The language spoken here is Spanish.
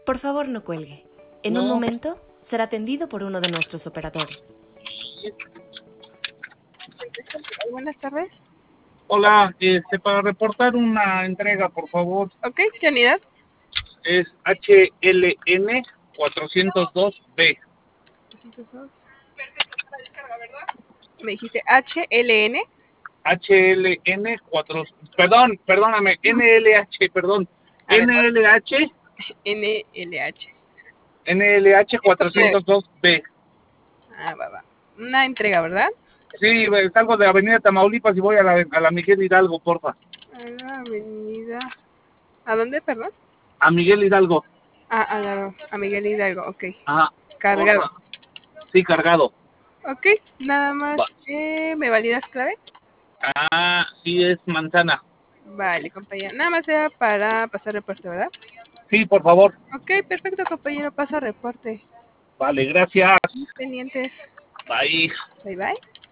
Por favor, no cuelgue. En un momento será atendido por uno de nuestros operadores. Buenas tardes. Hola, para reportar una entrega, por favor. Ok, ¿qué unidad? Es HLN 402B. 402. Me dijiste HLN. HLN 4... Perdóname, NLH, perdón. A ver, NLH NLH. 402B. Va. Una entrega, ¿verdad? Sí, salgo de Avenida Tamaulipas y voy a la Miguel Hidalgo, porfa. A la avenida... ¿A dónde, perdón? A Miguel Hidalgo. A Miguel Hidalgo, ok. Ajá. Cargado. Porfa. Sí, cargado. Ok, nada más. ¿Me validas clave? Sí, es manzana. Vale, compañero. Nada más era para pasar reporte, ¿verdad? Sí, por favor. Ok, perfecto, compañero. Pasa reporte. Vale, gracias. Pendientes. Bye. Bye.